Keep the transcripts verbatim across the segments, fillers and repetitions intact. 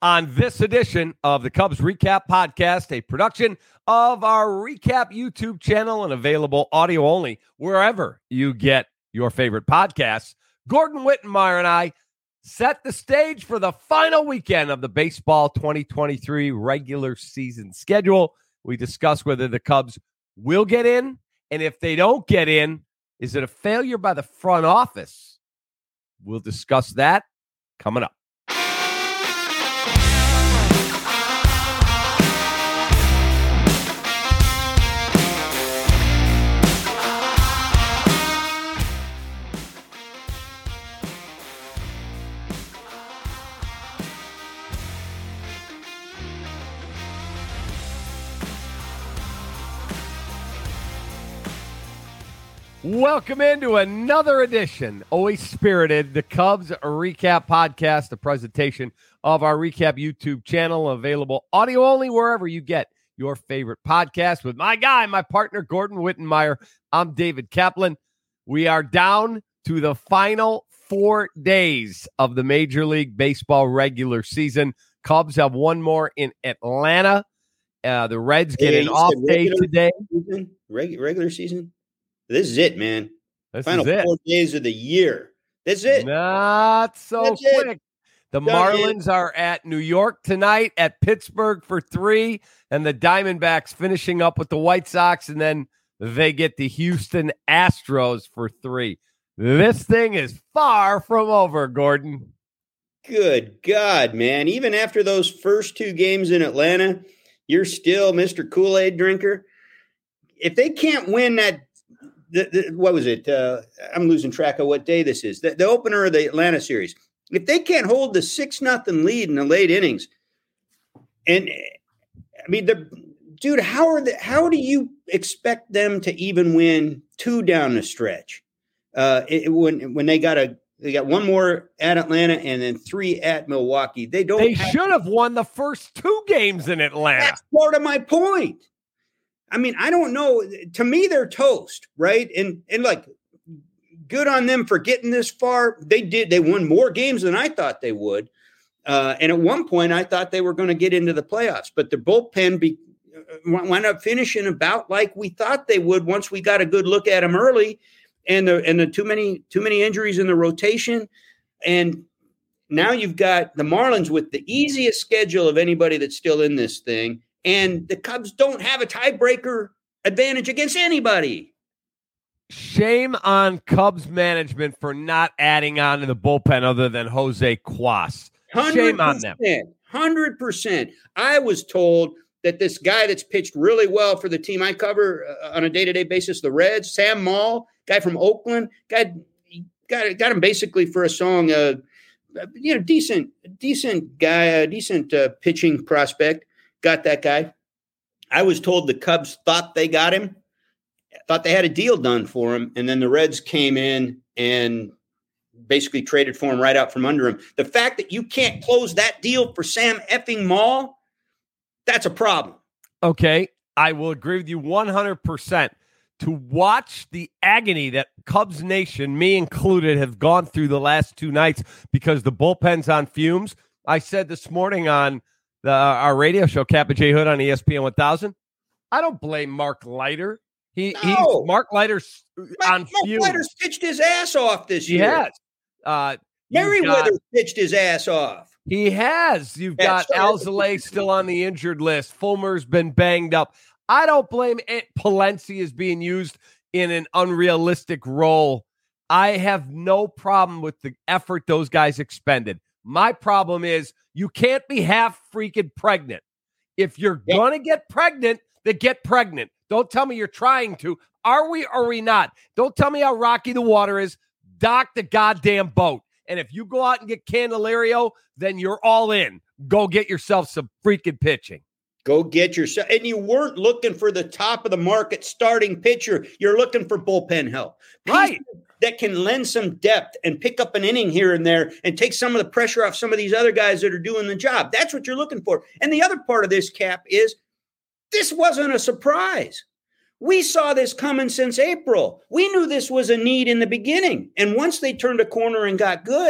on this edition of the Cubs Recap Podcast, a production of our Recap YouTube channel and available audio only wherever you get your favorite podcasts. Gordon Wittenmyer and I set the stage for the final weekend of the baseball twenty twenty-three regular season schedule. We discuss whether the Cubs will get in, and if they don't get in, is it a failure by the front office? We'll discuss that coming up. Welcome into another edition, always spirited, the Cubs Recap Podcast, a presentation of our Recap YouTube channel, available audio only wherever you get your favorite podcast. With my guy, my partner, Gordon Wittenmyer, I'm David Kaplan. We are down to the final four days of the Major League Baseball regular season. Cubs have one more in Atlanta. Uh, the Reds get hey, an off day today. Season? Reg- regular season? This is it, man. This Final is it. four days of the year. That's it. Not so That's quick. It. The Done Marlins it. are at New York tonight, at Pittsburgh for three, and the Diamondbacks finishing up with the White Sox, and then they get the Houston Astros for three. This thing is far from over, Gordon. Good God, man. Even after those first two games in Atlanta, you're still Mister Kool-Aid drinker. If they can't win that, The, the, what was it? Uh, I'm losing track of what day this is. The, the opener of the Atlanta series. If they can't hold the six nothing lead in the late innings, and I mean, the dude, how are the, how do you expect them to even win two down the stretch? Uh, it, when when they got a they got one more at Atlanta and then three at Milwaukee. They don't. They have, should have won the first two games in Atlanta. That's part of my point. I mean, I don't know. To me, they're toast, right? And and like, good on them for getting this far. They did. They won more games than I thought they would. Uh, and at one point, I thought they were going to get into the playoffs. But the bullpen be, wound up finishing about like we thought they would once we got a good look at them early. And the and the too many too many injuries in the rotation. And now you've got the Marlins with the easiest schedule of anybody that's still in this thing. And the Cubs don't have a tiebreaker advantage against anybody. Shame on Cubs management for not adding on to the bullpen other than Jose Cuas. Shame on them. one hundred percent. I was told that this guy that's pitched really well for the team I cover uh, on a day-to-day basis, the Reds, Sam Maul, guy from Oakland, guy got, got him basically for a song, uh, you know, decent, decent guy, a decent uh, pitching prospect. Got that guy. I was told the Cubs thought they got him, thought they had a deal done for him, and then the Reds came in and basically traded for him right out from under him. The fact that you can't close that deal for Sam effing Maul, that's a problem. Okay, I will agree with you one hundred percent. To watch the agony that Cubs Nation, me included, have gone through the last two nights because the bullpen's on fumes. I said this morning on The, our radio show, Kappa J. Hood on E S P N one thousand. I don't blame Mark Leiter. He, no. he's Mark Leiter's on Mark fumes. Leiter's pitched his ass off this he year. Has. Uh, Merriweather pitched his ass off. He has. You've yeah, got Alzolay still on the injured list. Fulmer's been banged up. I don't blame it. Palencia is being used in an unrealistic role. I have no problem with the effort those guys expended. My problem is you can't be half freaking pregnant. If you're yeah. going to get pregnant, then get pregnant. Don't tell me you're trying to. Are we or are we not? Don't tell me how rocky the water is. Dock the goddamn boat. And if you go out and get Candelario, then you're all in. Go get yourself some freaking pitching. Go get yourself. And you weren't looking for the top of the market starting pitcher. You're looking for bullpen help. Right. That can lend some depth and pick up an inning here and there and take some of the pressure off some of these other guys that are doing the job. That's what you're looking for. And the other part of this, Cap, is this wasn't a surprise. We saw this coming since April. We knew this was a need in the beginning. And once they turned a corner and got good,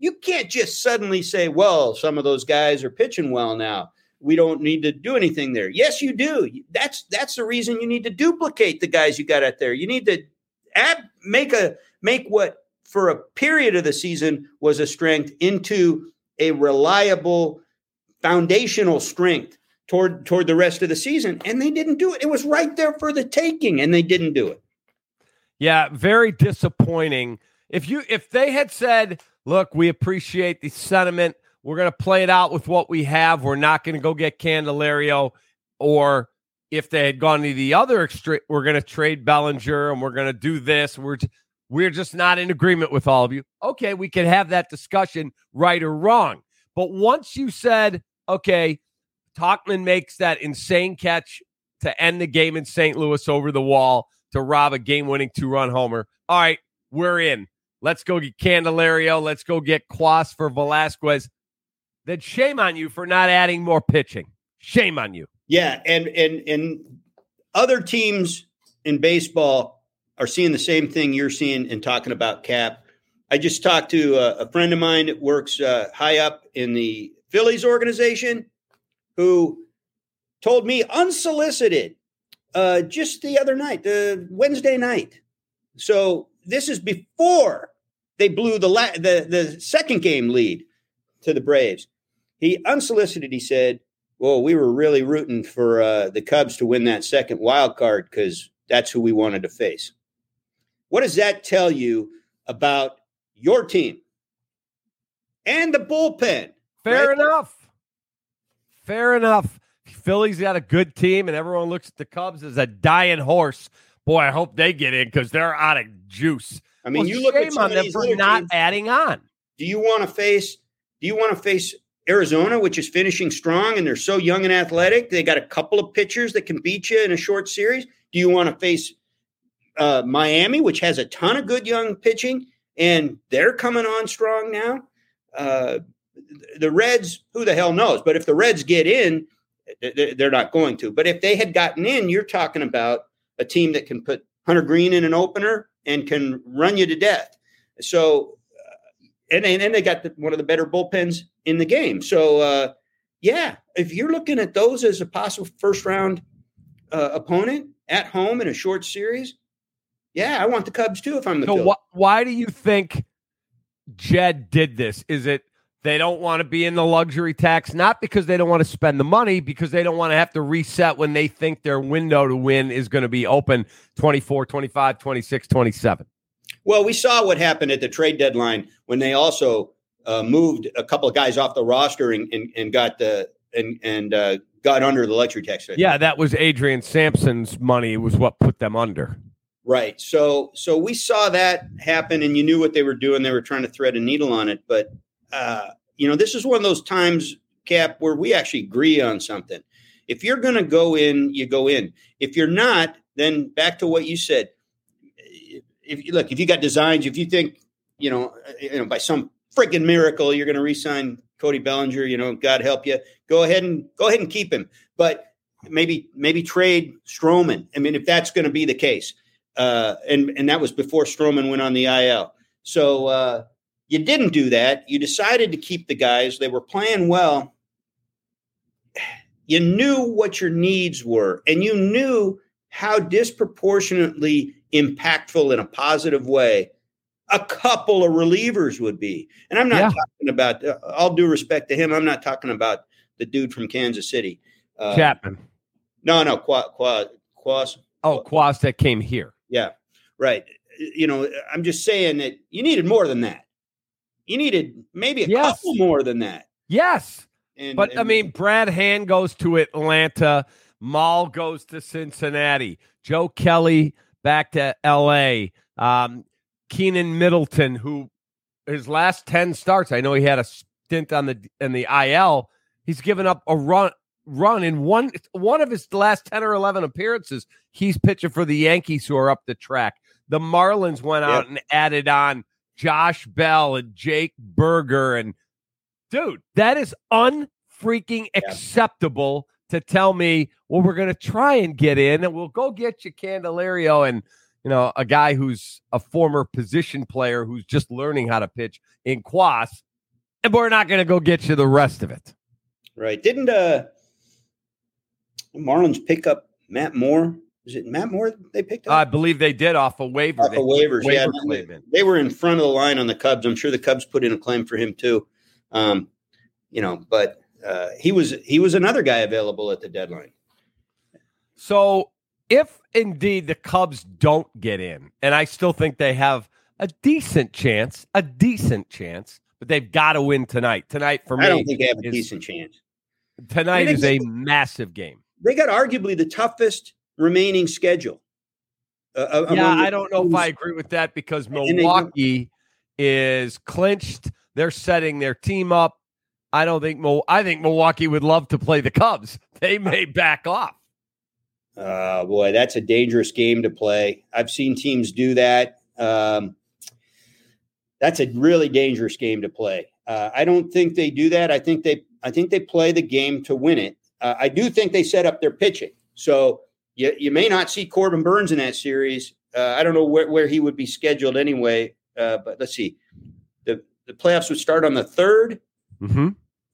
You can't just suddenly say, well, some of those guys are pitching well now. We don't need to do anything there. Yes, you do. That's that's the reason you need to duplicate the guys you got out there. You need to add, make a make what for a period of the season was a strength into a reliable foundational strength toward toward the rest of the season. And they didn't do it. It was right there for the taking, and they didn't do it. Yeah, very disappointing. If you if they had said, look, we appreciate the sentiment. We're going to play it out with what we have. We're not going to go get Candelario. Or if they had gone to the other extreme, we're going to trade Bellinger and we're going to do this. We're, we're just not in agreement with all of you. Okay, we can have that discussion, right or wrong. But once you said, okay, Tauchman makes that insane catch to end the game in Saint Louis over the wall to rob a game-winning two-run homer. All right, we're in. Let's go get Candelario. Let's go get Quas for Velasquez. Then shame on you for not adding more pitching. Shame on you. Yeah, and and and other teams in baseball are seeing the same thing you're seeing and talking about, Cap. I just talked to a, a friend of mine that works uh, high up in the Phillies organization who told me unsolicited uh, just the other night, the Wednesday night. So this is before they blew the la- the the second game lead to the Braves. He unsolicited, he said, well, we were really rooting for uh, the Cubs to win that second wild card because that's who we wanted to face. What does that tell you about your team and the bullpen? Fair right? enough. Fair enough. Philly's got a good team, and everyone looks at the Cubs as a dying horse. Boy, I hope they get in because they're out of juice. I mean, well, you look at some on of them these for other not teams. adding on. Do you want to face? Do you want to face Arizona, which is finishing strong, and they're so young and athletic? They got a couple of pitchers that can beat you in a short series. Do you want to face uh, Miami, which has a ton of good young pitching, and they're coming on strong now? Uh, the Reds, who the hell knows? But if the Reds get in, they're not going to. But if they had gotten in, you're talking about a team that can put Hunter Green in an opener and can run you to death. So, uh, and, and they got the, one of the better bullpens in the game. So, uh, yeah, if you're looking at those as a possible first round uh, opponent at home in a short series, yeah, I want the Cubs too if I'm the So Phillies. wh- why do you think Jed did this? Is it they don't want to be in the luxury tax? Not because they don't want to spend the money, because they don't want to have to reset when they think their window to win is going to be open twenty-four, twenty-five, twenty-six, twenty-seven. Well, we saw what happened at the trade deadline when they also uh, moved a couple of guys off the roster and, and, and got the and and uh, got under the luxury tax. Yeah, that was Adrian Sampson's money was what put them under. Right. So so we saw that happen, and you knew what they were doing. They were trying to thread a needle on it. But, uh, you know, this is one of those times, Cap, where we actually agree on something. If you're going to go in, you go in. If you're not, then back to what you said. If you look, if you got designs, if you think, you know, you know, by some freaking miracle, you're going to re-sign Cody Bellinger, you know, God help you, go ahead and go ahead and keep him. But maybe, maybe trade Stroman. I mean, if that's going to be the case. Uh, and, and that was before Stroman went on the I L. So uh, you didn't do that. You decided to keep the guys. They were playing well. You knew what your needs were, and you knew how disproportionately impactful in a positive way a couple of relievers would be. And I'm not yeah. talking about, uh, all due respect to him, I'm not talking about the dude from Kansas City. Uh, Chapman. No, no, Qua, Qua, Quas. Oh, Quas that came here. Yeah, right. You know, I'm just saying that you needed more than that. You needed maybe a yes. couple more than that. Yes. And, but, and, I mean, Brad Hand goes to Atlanta. Maul goes to Cincinnati. Joe Kelly back to L A. Um, Keenan Middleton, who his last ten starts, I know he had a stint on the in the I L. He's given up a run run in one one of his last ten or eleven appearances. He's pitching for the Yankees, who are up the track. The Marlins went out yep. and added on Josh Bell and Jake Berger. And, dude, that is unfreaking yeah. acceptable to tell me, well, we're going to try and get in, and we'll go get you Candelario and, you know, a guy who's a former position player who's just learning how to pitch in Quas. and we're not going to go get you the rest of it. Right. Didn't uh, Marlins pick up Matt Moore? Is it Matt Moore they picked up? I believe they did off a waiver. Off they of waivers, waiver yeah. claim in. They were in front of the line on the Cubs. I'm sure the Cubs put in a claim for him too. Um, you know, but uh, he was he was another guy available at the deadline. So if indeed the Cubs don't get in, and I still think they have a decent chance, a decent chance, but they've got to win tonight. Tonight for me, I don't think they have a is, decent chance. Tonight I mean, is they, a massive game. They got arguably the toughest remaining schedule. Uh, yeah, I the, don't know if I agree with that because Milwaukee is clinched. They're setting their team up. I don't think Mo- I think Milwaukee would love to play the Cubs. They may back off. Uh, boy, that's a dangerous game to play. I've seen teams do that. Um, that's a really dangerous game to play. Uh, I don't think they do that. I think they, I think they play the game to win it. Uh, I do think they set up their pitching. So you, you may not see Corbin Burns in that series. Uh, I don't know where, where he would be scheduled anyway. Uh, but let's see. The, the playoffs would start on the third. Mm-hmm.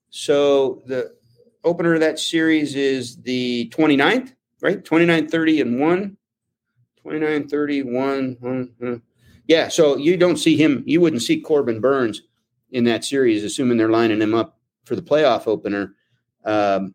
So the opener of that series is the twenty-ninth. Right? twenty-nine, thirty, and one. twenty-nine, thirty, one. Uh, uh. Yeah, so you don't see him. You wouldn't see Corbin Burns in that series, assuming they're lining him up for the playoff opener. Um,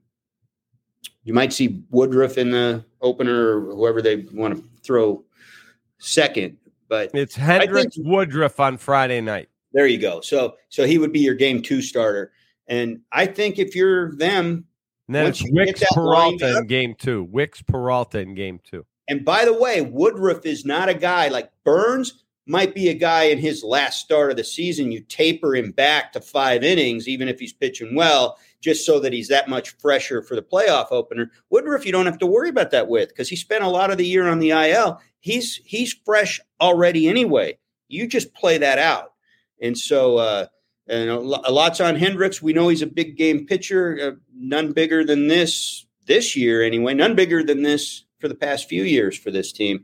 you might see Woodruff in the opener or whoever they want to throw second. But it's Hendricks think, Woodruff on Friday night. There you go. So, so he would be your game two starter. And I think if you're them, and then it's Wicks Peralta in game two. Wicks Peralta in game two. And by the way, Woodruff is not a guy like Burns might be a guy in his last start of the season. You taper him back to five innings, even if he's pitching well, just so that he's that much fresher for the playoff opener. Woodruff, you don't have to worry about that with because he spent a lot of the year on the I L. He's he's fresh already anyway. You just play that out. And so uh, and a lot's on Hendricks. We know he's a big game pitcher, uh, none bigger than this this year anyway, none bigger than this for the past few years for this team.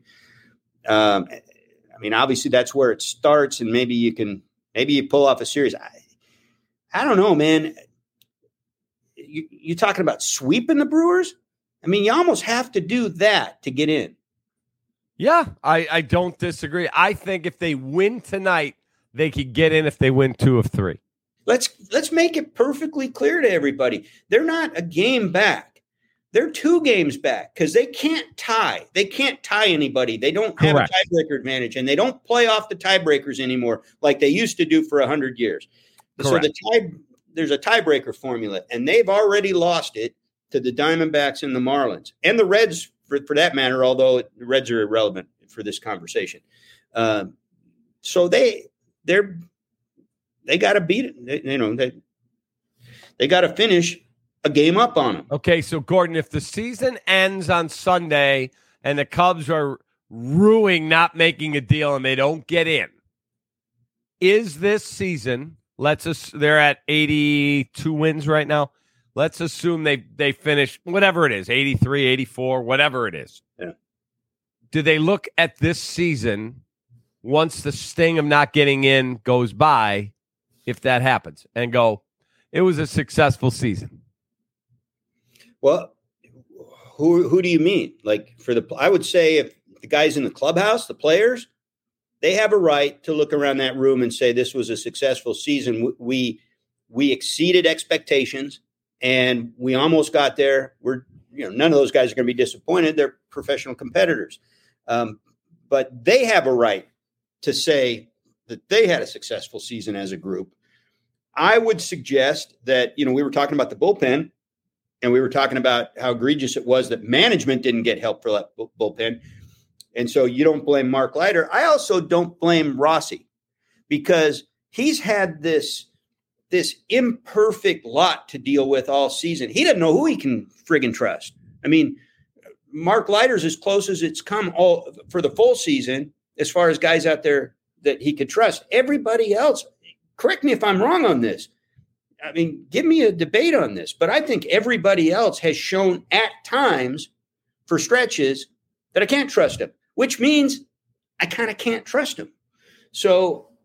Um, I mean, obviously that's where it starts, and maybe you can maybe you pull off a series. I, I don't know, man. You, you talking about sweeping the Brewers? I mean, you almost have to do that to get in. Yeah, I, I don't disagree. I think if they win tonight, they could get in if they win two of three. Let's let's make it perfectly clear to everybody. They're not a game back. They're two games back because they can't tie. They can't tie anybody. They don't have Correct. a tiebreaker advantage, and they don't play off the tiebreakers anymore like they used to do for one hundred years. Correct. So the tie, there's a tiebreaker formula, and they've already lost it to the Diamondbacks and the Marlins and the Reds, for, for that matter, although the Reds are irrelevant for this conversation. Um, so they they're they got to beat it. They, you know they they got to finish a game up on them. Okay, so Gordon, if the season ends on Sunday and the Cubs are ruining not making a deal and they don't get in, is this season? Let's us they're at eighty-two wins right now. Let's assume they they finish whatever it is, eighty-three, eighty-four, whatever it is. Yeah. Do they look at this season once the sting of not getting in goes by, if that happens, and go, it was a successful season? Well, who who do you mean? Like for the, I would say if the guys in the clubhouse, the players, they have a right to look around that room and say this was a successful season. We we exceeded expectations and we almost got there. We're you know none of those guys are going to be disappointed. They're professional competitors, um, but they have a right to say that they had a successful season as a group. I would suggest that you know we were talking about the bullpen. And we were talking about how egregious it was that management didn't get help for that bullpen. And so you don't blame Mark Leiter. I also don't blame Rossi because he's had this, this imperfect lot to deal with all season. He doesn't know who he can friggin' trust. I mean, Mark Leiter's as close as it's come all for the full season as far as guys out there that he could trust. Everybody else, correct me if I'm wrong on this. I mean, give me a debate on this, but I think everybody else has shown at times for stretches that I can't trust him, which means I kind of can't trust him. So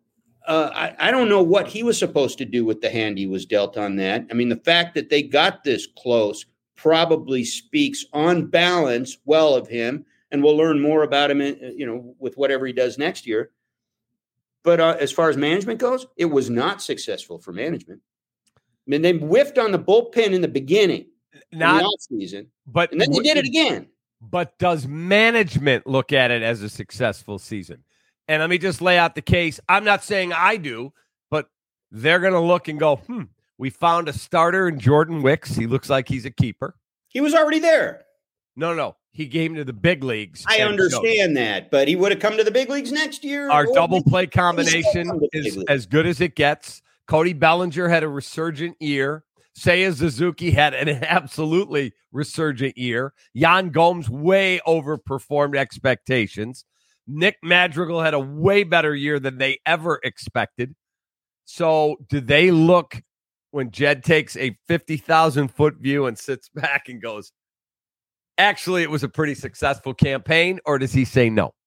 uh, I, I don't know what he was supposed to do with the hand he was dealt on that. I mean, the fact that they got this close probably speaks on balance well of him, and we'll learn more about him, in, you know, with whatever he does next year. But uh, as far as management goes, it was not successful for management. I mean, they whiffed on the bullpen in the beginning, not in the offseason, but and then they did it again. But does management look at it as a successful season? And let me just lay out the case. I'm not saying I do, but they're going to look and go, hmm, we found a starter in Jordan Wicks. He looks like he's a keeper. He was already there. No, no. He came to the big leagues. I understand that, but he would have come to the big leagues next year. Our double play combination is as good as it gets. Cody Bellinger had a resurgent year. Seiya Suzuki had an absolutely resurgent year. Yan Gomes way overperformed expectations. Nick Madrigal had a way better year than they ever expected. So do they look, when Jed takes a fifty thousand foot view and sits back and goes, actually, it was a pretty successful campaign, or does he say no?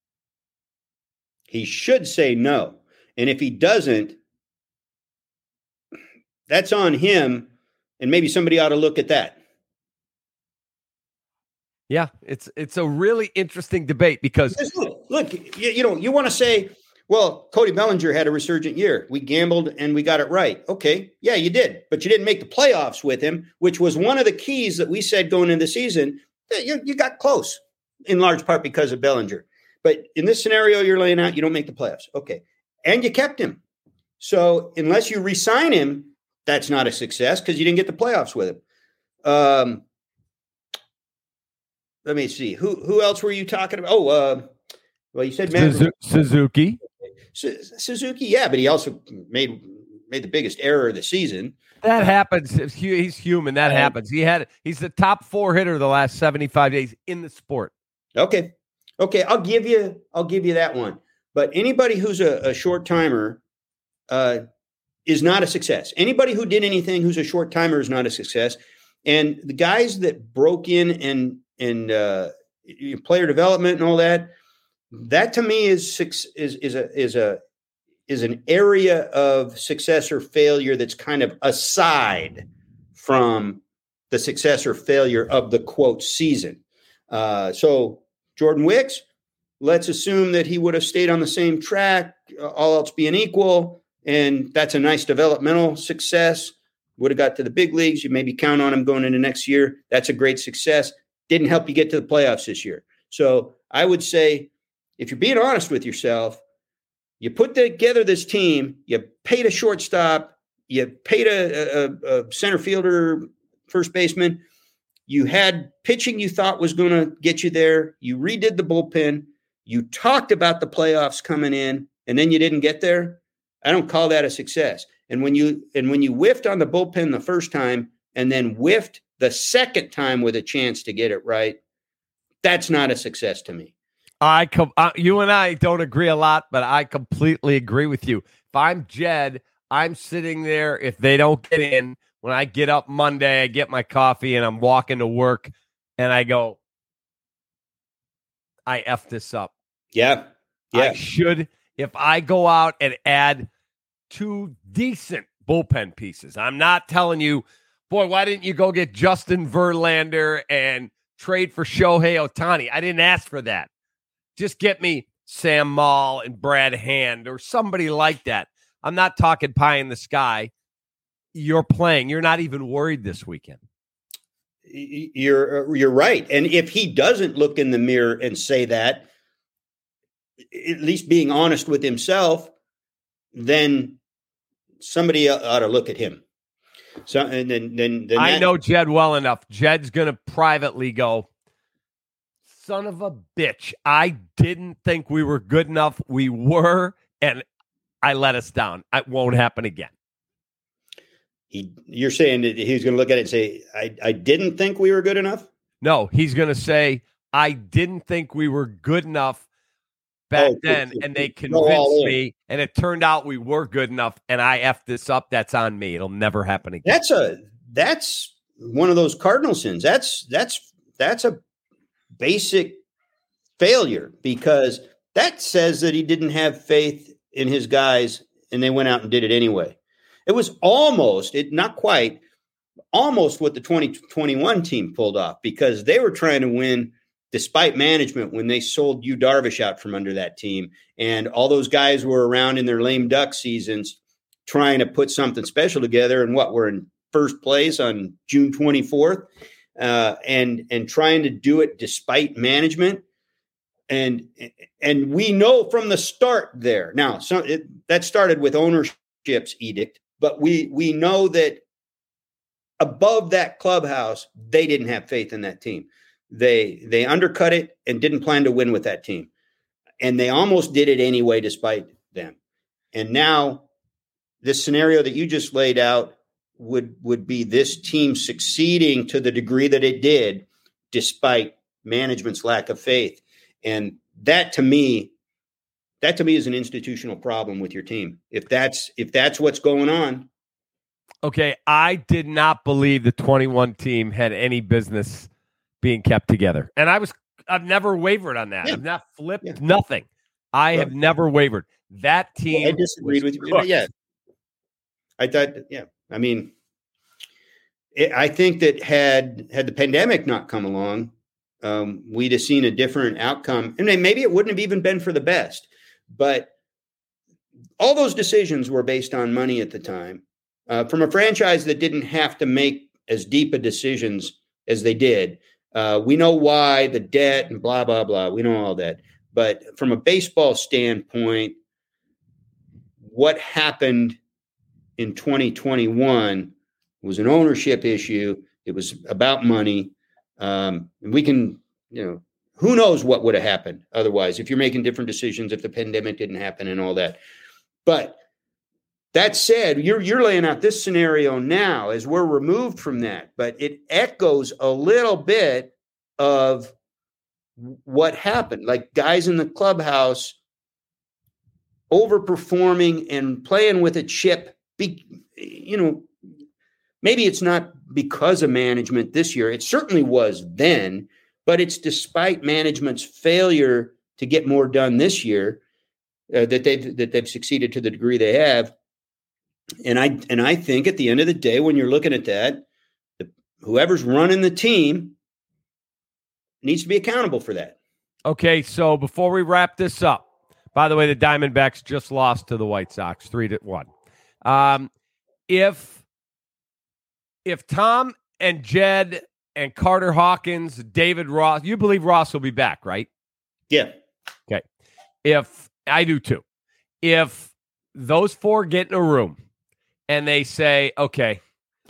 He should say no. And if he doesn't, that's on him, and maybe somebody ought to look at that. Yeah, it's it's a really interesting debate because look, look you, you know, you want to say, well, Cody Bellinger had a resurgent year. We gambled and we got it right. Okay, yeah, you did, but you didn't make the playoffs with him, which was one of the keys that we said going into the season. You, you got close in large part because of Bellinger. But in this scenario you're laying out, you don't make the playoffs. Okay, and you kept him. So unless you re-sign him, that's not a success because you didn't get the playoffs with him. Um, let me see. Who who else were you talking about? Oh, uh, well, you said Suzu- Suzuki. Su- Suzuki, yeah, but he also made made the biggest error of the season. That happens. He's human. That happens. He had he's the top four hitter the last seventy-five days in the sport. Okay, okay, I'll give you I'll give you that one. But anybody who's a, a short timer uh, is not a success. Anybody who did anything who's a short timer is not a success. And the guys that broke in and and uh, player development and all that, that to me is is is a is a is an area of success or failure that's kind of aside from the success or failure of the quote season. Uh, so Jordan Wicks, let's assume that he would have stayed on the same track, all else being equal, and that's a nice developmental success. Would have got to the big leagues. You maybe count on him going into next year. That's a great success. Didn't help you get to the playoffs this year. So I would say, if you're being honest with yourself, you put together this team, you paid a shortstop, you paid a, a, a center fielder, first baseman, you had pitching you thought was going to get you there, you redid the bullpen, you talked about the playoffs coming in, and then you didn't get there. I don't call that a success. And when you and when you whiffed on the bullpen the first time and then whiffed the second time with a chance to get it right, that's not a success to me. I com- uh, you and I don't agree a lot, but I completely agree with you. If I'm Jed, I'm sitting there. If they don't get in, when I get up Monday, I get my coffee and I'm walking to work and I go, I F this up. Yeah. Yeah. I should, if I go out and add two decent bullpen pieces, I'm not telling you, boy, why didn't you go get Justin Verlander and trade for Shohei Ohtani? I didn't ask for that. Just get me Sam Maul and Brad Hand or somebody like that. I'm not talking pie in the sky. You're playing. You're not even worried this weekend. You're you're right. And if he doesn't look in the mirror and say that, at least being honest with himself, then somebody ought to look at him. So and then then, then I that, know Jed well enough. Jed's going to privately go, son of a bitch. I didn't think we were good enough. We were, and I let us down. It won't happen again. He, you're saying that he's going to look at it and say, I, I didn't think we were good enough? No, he's going to say, I didn't think we were good enough back oh, then, to, and they to convinced me, and it turned out we were good enough, and I effed this up. That's on me. It'll never happen again. That's a that's one of those cardinal sins. That's that's that's a basic failure because that says that he didn't have faith in his guys and they went out and did it anyway. It was almost, it not quite, almost what the twenty twenty-one team pulled off, because they were trying to win despite management when they sold Yu Darvish out from under that team. And all those guys were around in their lame duck seasons trying to put something special together. And what, we're in first place on June twenty-fourth uh, and, and trying to do it despite management. And, and we know from the start there. Now, so it, that started with ownership's edict, but we, we know that above that clubhouse, they didn't have faith in that team. They they undercut it and didn't plan to win with that team. And they almost did it anyway, despite them. And now this scenario that you just laid out would, would be this team succeeding to the degree that it did, despite management's lack of faith. And that to me, that to me is an institutional problem with your team. If that's if that's what's going on. Okay, I did not believe the twenty-one team had any business being kept together. And I was, I've never wavered on that. Yeah. I've not flipped yeah. nothing. I well, have never wavered. That team. Well, I disagreed with you. Cooked. Yeah. I thought, yeah. I mean, it, I think that had, had the pandemic not come along, um, we'd have seen a different outcome. And maybe it wouldn't have even been for the best. But all those decisions were based on money at the time. Uh, from a franchise that didn't have to make as deep a decisions as they did. Uh, we know why, the debt and blah, blah, blah. We know all that. But from a baseball standpoint, what happened in twenty twenty-one was an ownership issue. It was about money. Um, and we can, you know, who knows what would have happened otherwise if you're making different decisions, if the pandemic didn't happen and all that. But that said, you're you're laying out this scenario now as we're removed from that, but it echoes a little bit of what happened. Like guys in the clubhouse overperforming and playing with a chip. Be, you know, maybe it's not because of management this year. It certainly was then, but it's despite management's failure to get more done this year uh, that they've that they've succeeded to the degree they have. And I and I think at the end of the day, when you're looking at that, the, whoever's running the team needs to be accountable for that. Okay, so before we wrap this up, by the way, the Diamondbacks just lost to the White Sox three to one. Um, if if Tom and Jed and Carter Hawkins, David Ross, you believe Ross will be back, right? Yeah. Okay. If I do too, if those four get in a room and they say, okay,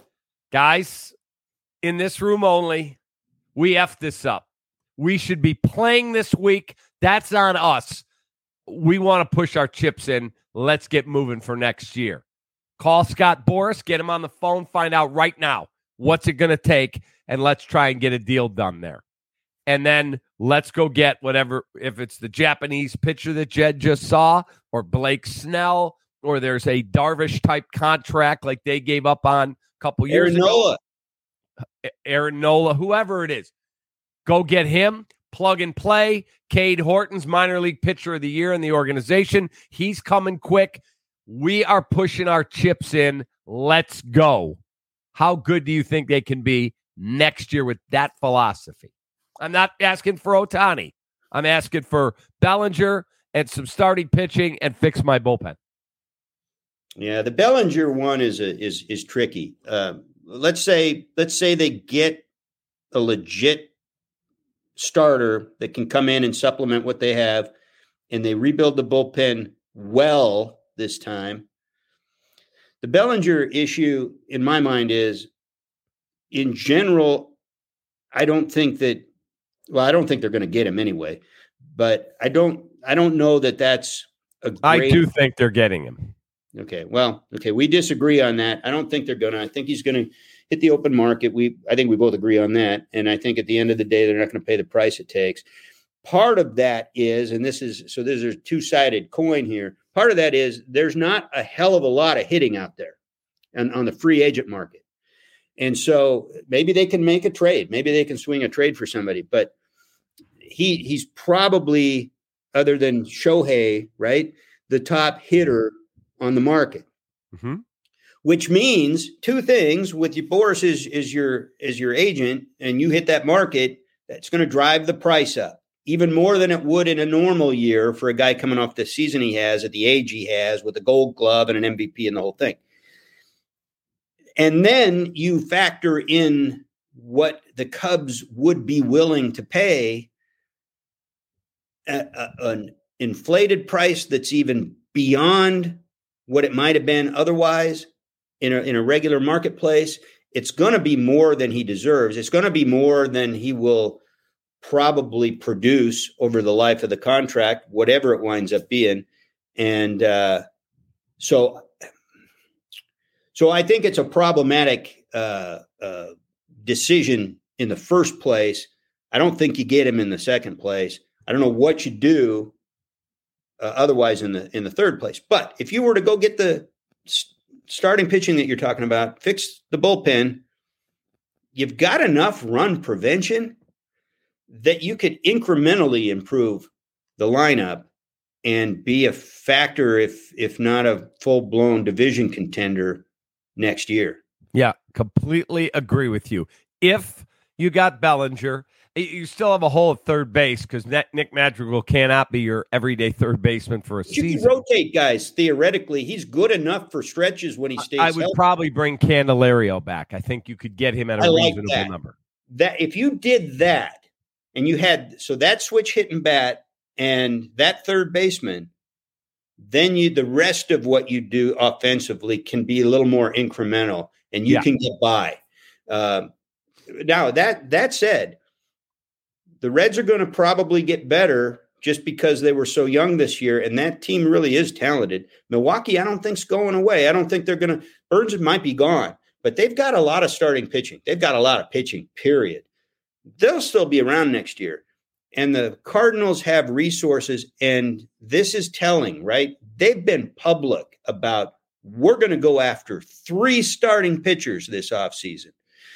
guys, in this room only, we F this up. We should be playing this week. That's on us. We want to push our chips in. Let's get moving for next year. Call Scott Boras, get him on the phone, find out right now what's it going to take, and let's try and get a deal done there. And then let's go get whatever, if it's the Japanese pitcher that Jed just saw, or Blake Snell, or there's a Darvish-type contract like they gave up on a couple years Aaron ago. Nola. Aaron Nola, whoever it is. Go get him, plug and play. Cade Horton's minor league pitcher of the year in the organization. He's coming quick. We are pushing our chips in. Let's go. How good do you think they can be next year with that philosophy? I'm not asking for Ohtani. I'm asking for Bellinger and some starting pitching and fix my bullpen. Yeah, the Bellinger one is a, is is tricky. Uh, let's say let's say they get a legit starter that can come in and supplement what they have, and they rebuild the bullpen well this time. The Bellinger issue, in my mind, is in general, I don't think that. Well, I don't think they're going to get him anyway, but I don't. I don't know that that's a great. I do think they're getting him. Okay. Well, okay. We disagree on that. I don't think they're going to. I think he's going to hit the open market. We, I think we both agree on that. And I think at the end of the day, they're not going to pay the price it takes. Part of that is, and this is, so there's a two-sided coin here. Part of that is there's not a hell of a lot of hitting out there on, on the free agent market. And so maybe they can make a trade. Maybe they can swing a trade for somebody, but he he's probably, other than Shohei, right, the top hitter on the market. Mm-hmm. Which means two things. With your Boras is is your is your agent, and you hit that market, that's going to drive the price up even more than it would in a normal year for a guy coming off the season he has at the age he has with a Gold Glove and an M V P and the whole thing. And then you factor in what the Cubs would be willing to pay, a, a, an inflated price that's even beyond what it might have been otherwise. In a, in a regular marketplace, it's going to be more than he deserves. It's going to be more than he will probably produce over the life of the contract, whatever it winds up being. And uh, so, so I think it's a problematic uh, uh, decision in the first place. I don't think you get him in the second place. I don't know what you do uh, otherwise in the in the third place. But if you were to go get the st- starting pitching that you're talking about, fix the bullpen, you've got enough run prevention that you could incrementally improve the lineup and be a factor, if if not a full-blown division contender next year. Yeah, completely agree with you. If you got Bellinger, you still have a hole at third base because Nick Madrigal cannot be your everyday third baseman for a you season. Can rotate guys, theoretically. He's good enough for stretches when he stays I would healthy. probably bring Candelario back. I think you could get him at a I like reasonable that. number. That if you did that and you had so that switch hitting bat and that third baseman, then you the rest of what you do offensively can be a little more incremental and you yeah. can get by. Uh, now that that said, the Reds are going to probably get better just because they were so young this year, and that team really is talented. Milwaukee, I don't think is going away. I don't think they're going to – Burns might be gone, but they've got a lot of starting pitching. They've got a lot of pitching, period. They'll still be around next year. And the Cardinals have resources, and this is telling, right? They've been public about we're going to go after three starting pitchers this offseason.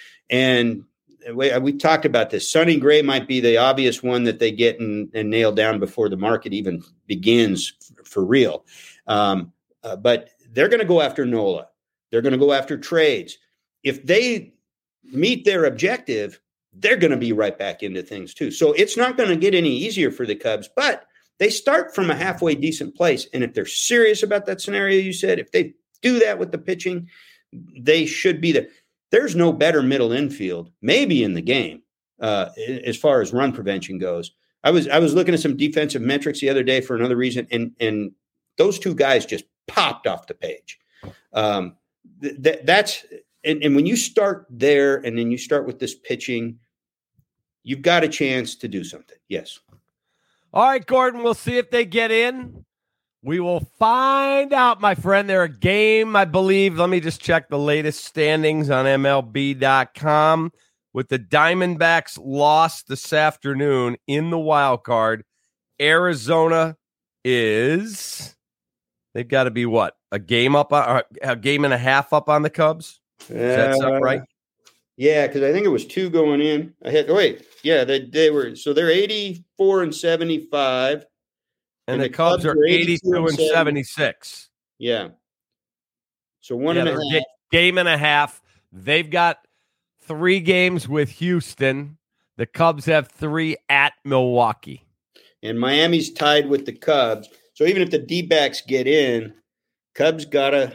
And – We, we talked about this. Sonny Gray might be the obvious one that they get and, and nail down before the market even begins f- for real. Um, uh, but they're going to go after Nola. They're going to go after trades. If they meet their objective, they're going to be right back into things too. So it's not going to get any easier for the Cubs, but they start from a halfway decent place. And if they're serious about that scenario you said, if they do that with the pitching, they should be there. There's no better middle infield, maybe in the game, uh, as far as run prevention goes. I was I was looking at some defensive metrics the other day for another reason, and and those two guys just popped off the page. Um, th- th- that's and, and when you start there, and then you start with this pitching, you've got a chance to do something. Yes. All right, Gordon. We'll see if they get in. We will find out, my friend. They're a game, I believe. Let me just check the latest standings on M L B dot com. With the Diamondbacks lost this afternoon in the wild card, Arizona is, they've got to be what? A game up, on, a game and a half up on the Cubs? Is that uh, right? Yeah, because I think it was two going in. I had, wait, yeah, they, they were, so they're eighty-four and seventy-five. And, and the, the Cubs, Cubs are eighty-two and seventy-six. Yeah. So one yeah, and a half. Ga- game and a half. They've got three games with Houston. The Cubs have three at Milwaukee. And Miami's tied with the Cubs. So even if the D-backs get in, Cubs gotta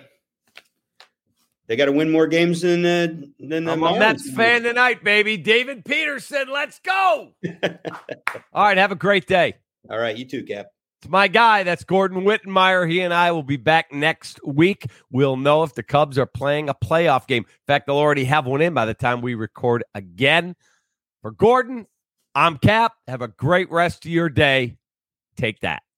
they gotta win more games than uh, than the I'm a Mets fan tonight, baby. David Peterson, let's go. All right, have a great day. All right, you too, Cap. It's my guy. That's Gordon Wittenmeyer. He and I will be back next week. We'll know if the Cubs are playing a playoff game. In fact, they'll already have one in by the time we record again. For Gordon, I'm Cap. Have a great rest of your day. Take that.